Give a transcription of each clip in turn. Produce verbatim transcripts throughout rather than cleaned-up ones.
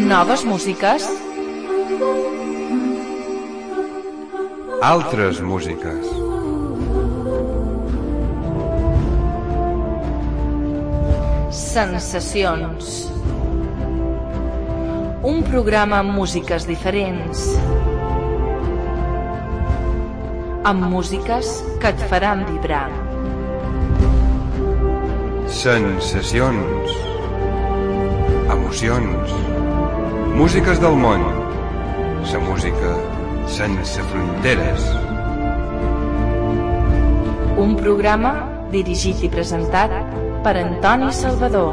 Noves músiques. Altres músiques. Sensacions. Un programa amb músiques diferents. Amb músiques que et faran vibrar. Sensacions. Emocions. Músiques del món. La música sense fronteres. Un programa dirigit i presentat per Antoni Salvador.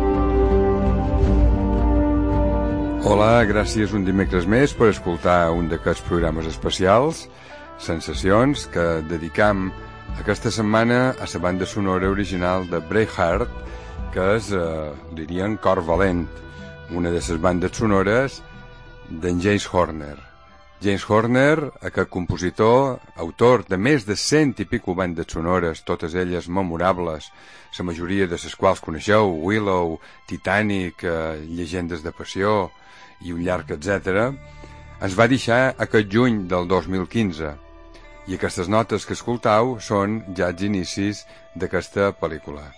Hola, gràcies un dimecres més per escoltar un d'aquests programes especials, Sensacions, que dedicam aquesta setmana a la banda sonora original de Braveheart, que és, eh, dirien, Cor Valent, una de les bandes sonores d'en James Horner. James Horner, aquest compositor, autor de més de cent i pico bandes sonores, totes elles memorables, la majoria de les quals coneixeu, Willow, Titanic, eh, Llegendes de Passió i un llarg etcètera, ens va deixar aquest juny del dos mil quinze, i aquestes notes que escoltau són ja els inicis d'aquesta pel·lícula.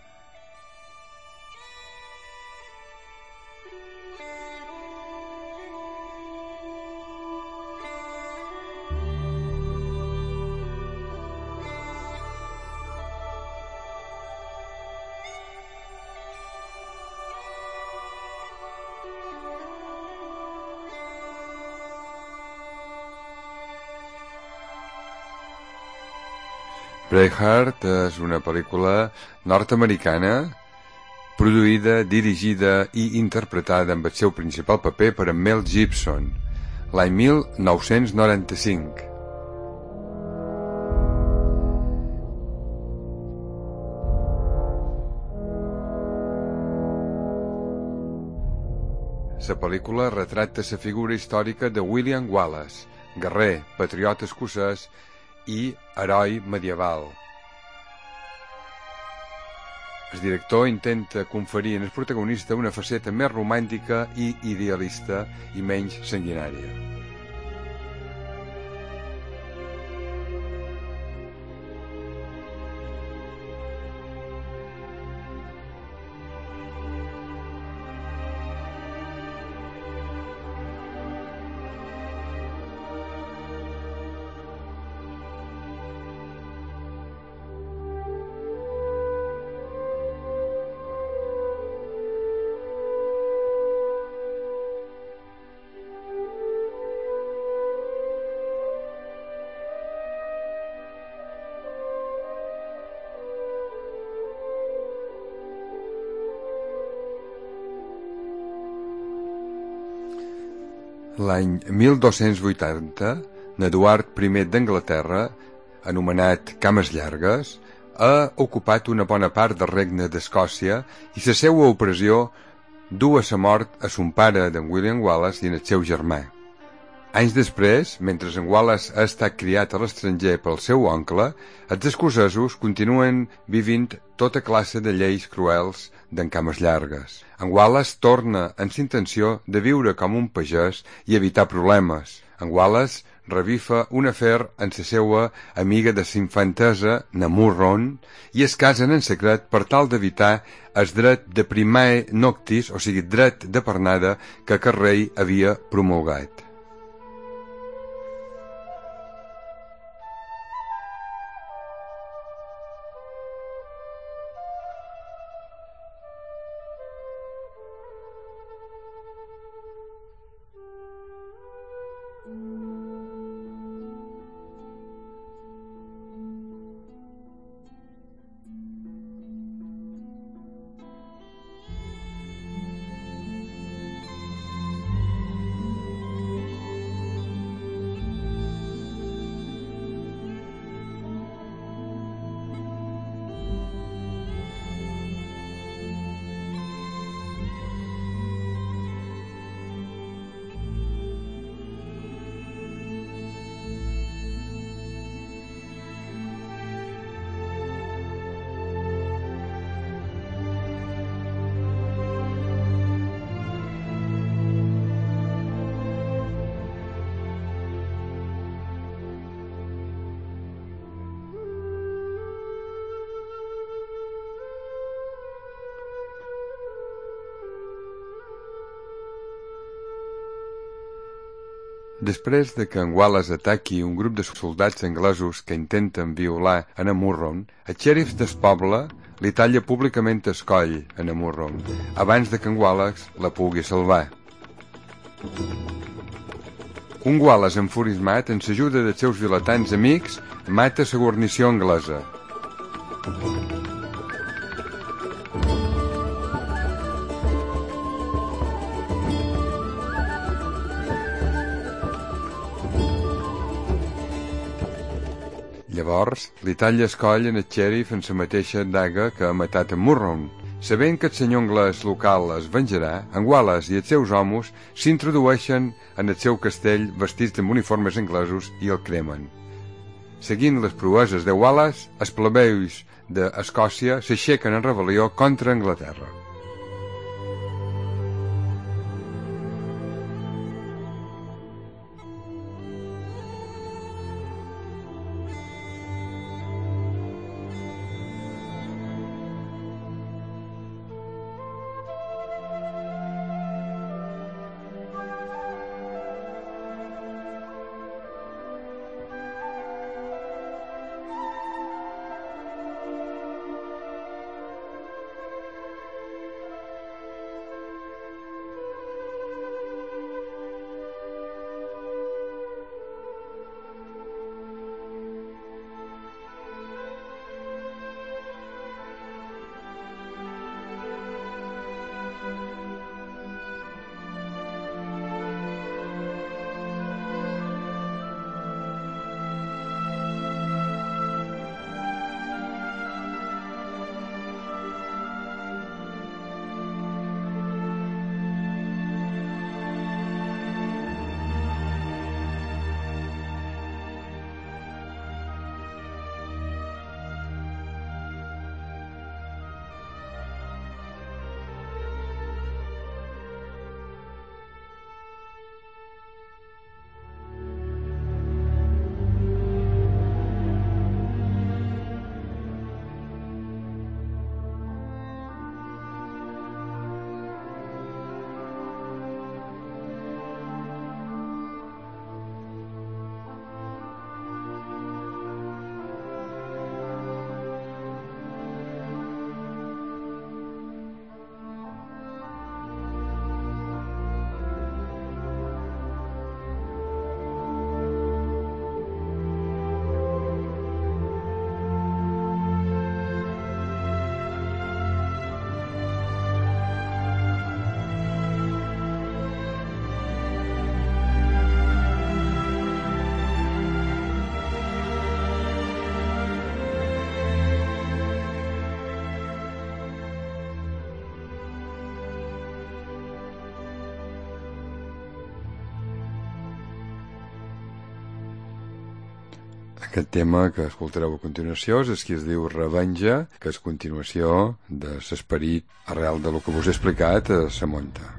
Braveheart és una pel·lícula nord-americana produïda, dirigida i interpretada amb el seu principal paper per en Mel Gibson l'any mil nou-cents noranta-cinc. La pel·lícula retrata la figura històrica de William Wallace, guerrer, patriota escocès i heroi medieval. El director intenta conferir en el protagonista una faceta més romàntica i idealista i menys sanguinària. L'any mil dos-cents vuitanta, n'Eduard primer d'Anglaterra, anomenat Cames Llargues, ha ocupat una bona part del regne d'Escòcia i la seva opressió du a la mort a son pare d'en William Wallace i en el seu germà. Anys després, mentre en Wallace ha estat criat a l'estranger pel seu oncle, els escocesos continuen vivint tota classe de lleis cruels d'en Cames Llargues. En Wallace torna amb la intenció de viure com un pagès i evitar problemes. En Wallace revifa un afer amb la seva amiga de la infantesa, Namurron, i es casen en secret per tal d'evitar el dret de primae noctis, o sigui, dret de pernada, que aquest rei havia promulgat. Després de que en Wallace ataqui un grup de soldats anglesos que intenten violar en Murron, el xèrif del poble li talla públicament el coll en Murron abans de que en Wallace la pugui salvar. Un Wallace enfurismat, amb l'ajuda dels seus vilatans amics, mata la guarnició anglesa. Llavors, li talla el coll en el xèrif en la mateixa daga que ha matat en Murron. Sabent que el senyor anglès local es venjarà, en Wallace i els seus homes s'introdueixen en el seu castell vestits amb uniformes anglesos i el cremen. Seguint les proeses de Wallace, els plebeus d'Escòcia s'aixequen en rebel·lió contra Anglaterra. Aquest tema que escoltareu a continuació és el que es diu Revenja, que és continuació de l'esperit arrel de lo que vos he explicat a la monta.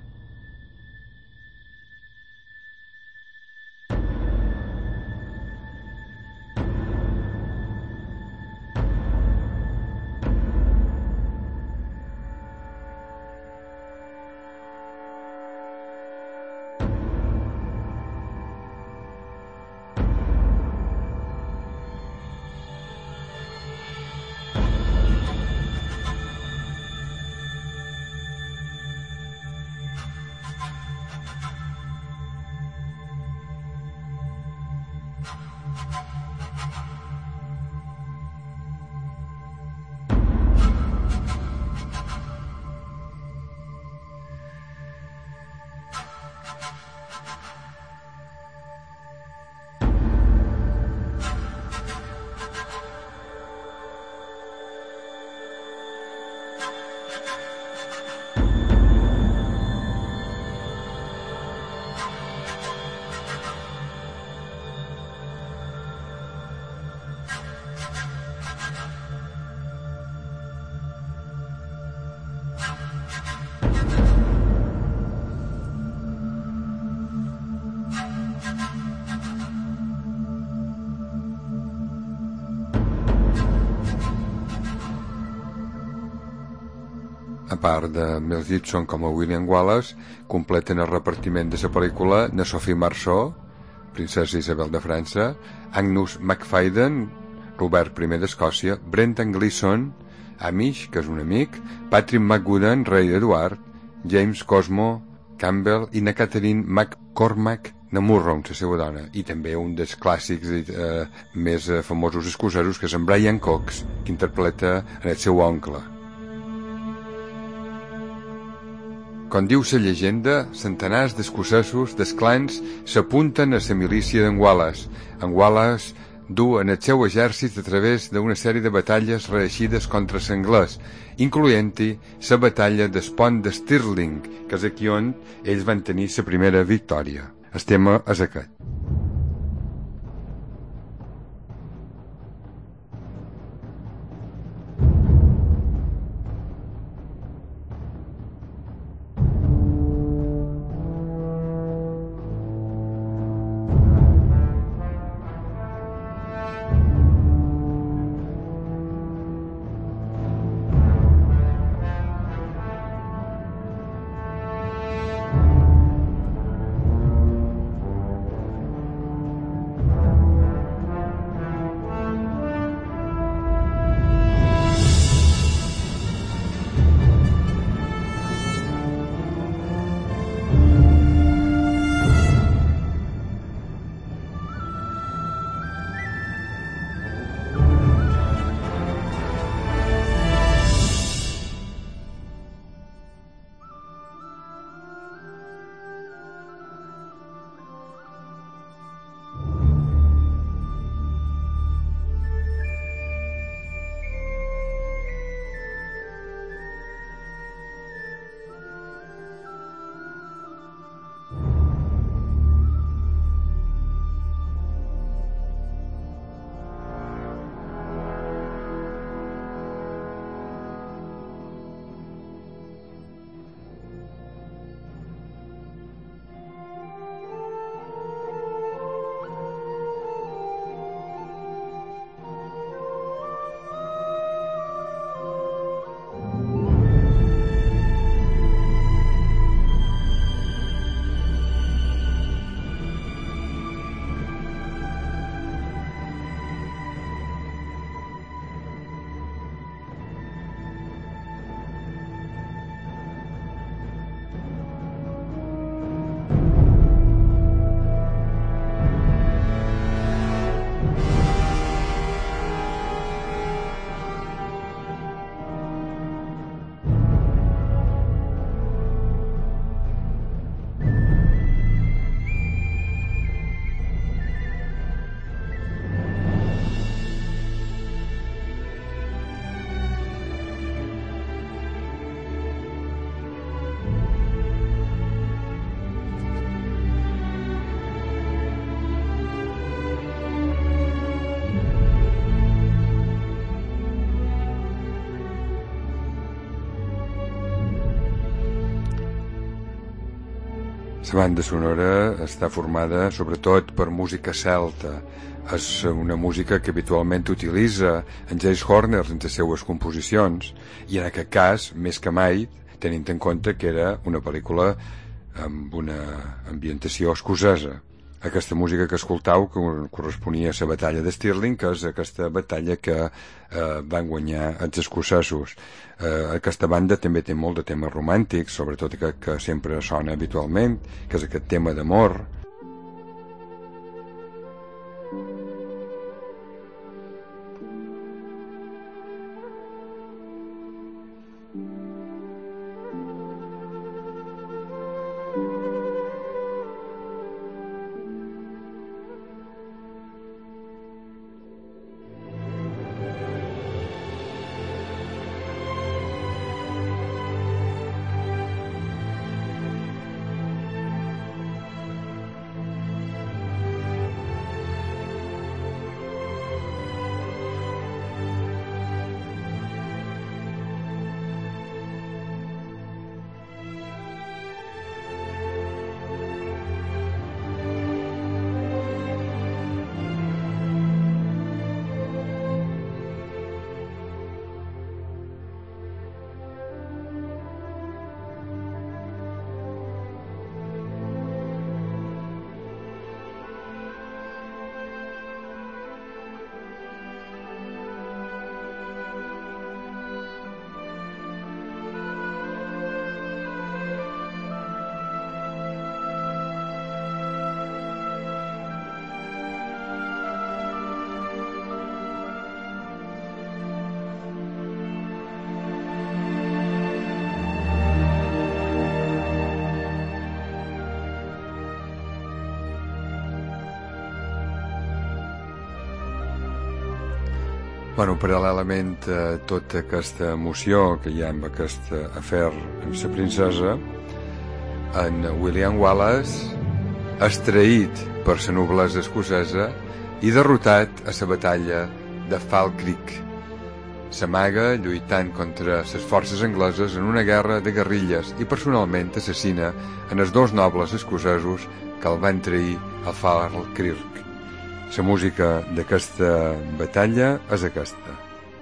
A part de Mel Gibson com a William Wallace, completen el repartiment de la pel·lícula na Sophie Marceau, princesa Isabel de França, Agnus MacFadyen, Robert primer d'Escòcia, Brendan Gleeson, Amish, que és un amic, Patrick McGoodan, rei Eduard, James Cosmo Campbell i na Catherine McCormack Namurro, la seva dona, i també un dels clàssics eh, més eh, famosos escocesos, que és en Brian Cox, que interpreta en el seu oncle. Com diu la llegenda, centenars d'escocesos dels clans s'apunten a la milícia d'en Wallace. En Wallace du en el seu exèrcit a través d'una sèrie de batalles reeixides contra l'anglès, incloent-hi la batalla del pont de Stirling, que és aquí on ells van tenir la primera victòria. El tema és aquest. La banda sonora està formada sobretot per música celta. És una música que habitualment utilitza en James Horner en les seues composicions, i en aquest cas, més que mai, tenint en compte que era una pel·lícula amb una ambientació escocesa. Aquesta música que escoltau que corresponia a la batalla de Stirling, que és aquesta batalla que eh, van guanyar els escocesos. Eh, aquesta banda també té molt de temes romàntics, sobretot aquest que sempre sona habitualment, que és aquest tema d'amor. Bueno, paral·lelament a tota aquesta emoció que hi ha amb aquest afer amb la princesa, en William Wallace és traït per la noblesa escocesa i derrotat a la batalla de Fall Creek. S'amaga lluitant contra les forces angleses en una guerra de guerrilles i personalment assassina en els dos nobles escocesos que el van trair a Fall Creek. La música d'aquesta batalla és aquesta.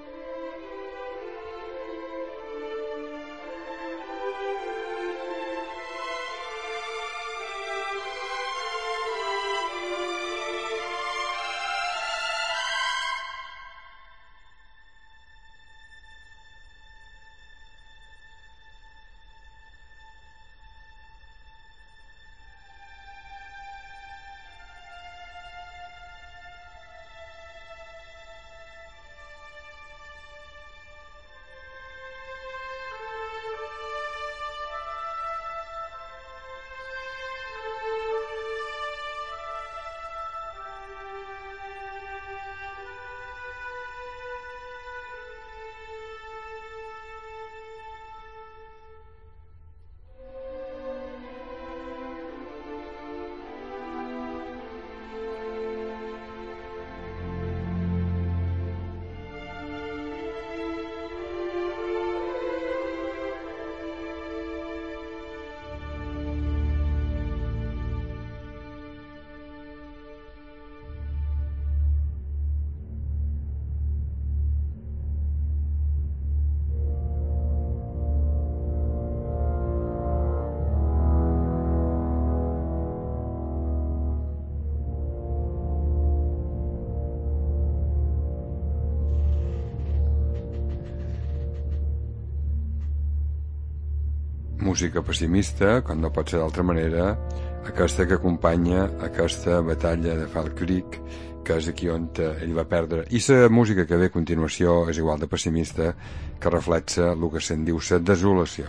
Música pessimista, com no pot ser d'altra manera, aquesta que acompanya aquesta batalla de Fall Creek, que és aquí on ell va perdre. I la música que ve a continuació és igual de pessimista, que reflexa el que se'n diu la desolació.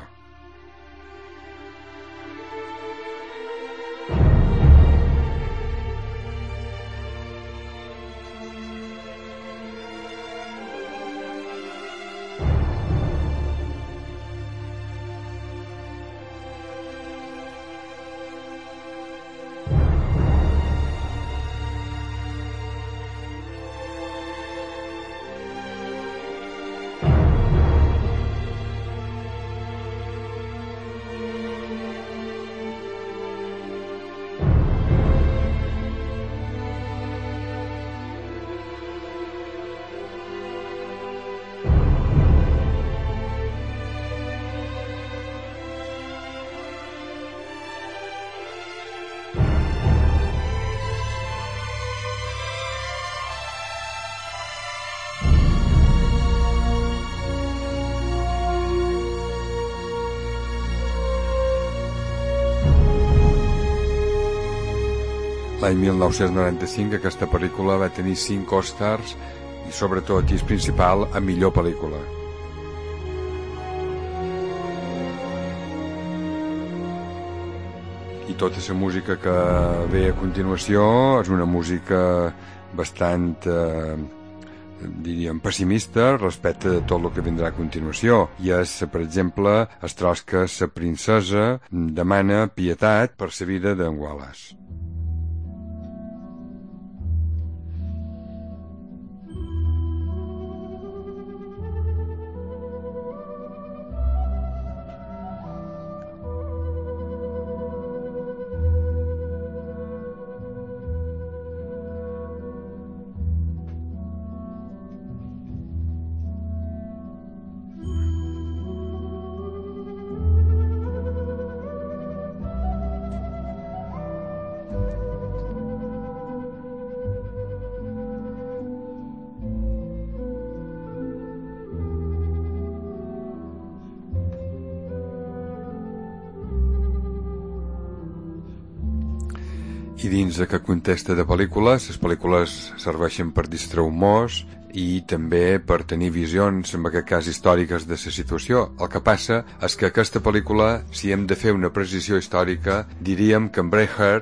L'any mil nou-cents noranta-cinc aquesta pel·lícula va tenir cinc Oscars i sobretot, i és principal, a millor pel·lícula. I tota la música que ve a continuació és una música bastant, eh, diríem, pessimista respecte de tot el que vindrà a continuació. I és, per exemple, el tros que la princesa demana pietat per la vida d'en Wallace. I dins d'aquest context de pel·lícules, les pel·lícules serveixen per distraure-nos i també per tenir visions, en aquest cas històriques, de la situació. El que passa és que aquesta pel·lícula, si hem de fer una precisió històrica, diríem que en Braveheart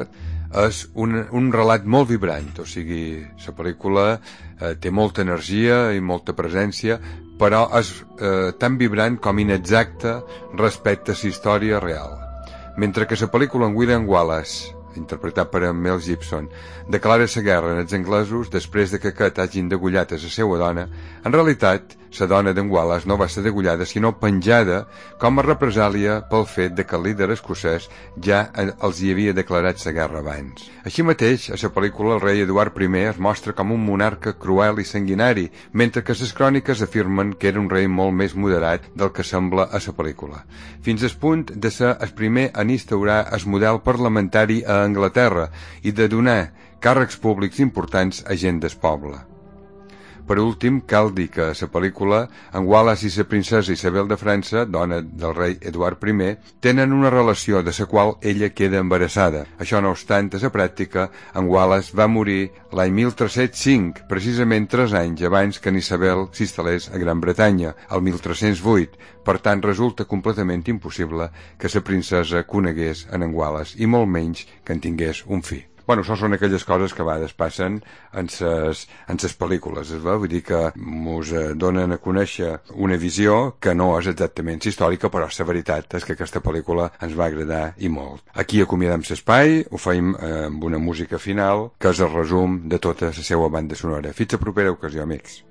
és un, un relat molt vibrant, o sigui, la pel·lícula eh, té molta energia i molta presència, però és eh, tan vibrant com inexacta respecte a la història real. Mentre que la pel·lícula en William Wallace, interpretat per en Mel Gibson, declara la guerra als anglesos després de que aquest hagin degullat a la seva dona, en realitat, la dona d'en Wallace no va ser degullada, sinó penjada com a represàlia pel fet de que el líder escocès ja els hi havia declarat la guerra abans. Així mateix, a la pel·lícula el rei Eduard primer es mostra com un monarca cruel i sanguinari, mentre que les cròniques afirmen que era un rei molt més moderat del que sembla a la pel·lícula, fins al punt de ser el primer en instaurar el model parlamentari a Anglaterra i de donar càrrecs públics importants a gent del poble. Per últim, cal dir que a la pel·lícula en Wallace i la princesa Isabel de França, dona del rei Eduard primer, tenen una relació de la qual ella queda embarassada. Això no obstant, a la pràctica, en Wallace va morir l'any mil tres-cents cinc, precisament tres anys abans que en Isabel s'instal·lés a Gran Bretanya, el mil tres-cents vuit. Per tant, resulta completament impossible que la princesa conegués en en Wallace, i molt menys que en tingués un fill. Bueno, això són aquelles coses que a vegades passen en ses, en ses pel·lícules, es va? Vull dir que mos donen a conèixer una visió que no és exactament històrica, però la veritat és que aquesta pel·lícula ens va agradar i molt. Aquí acomiadem l'espai, ho feim amb una música final, que és el resum de tota la seva banda sonora. Fins a propera ocasió, amics.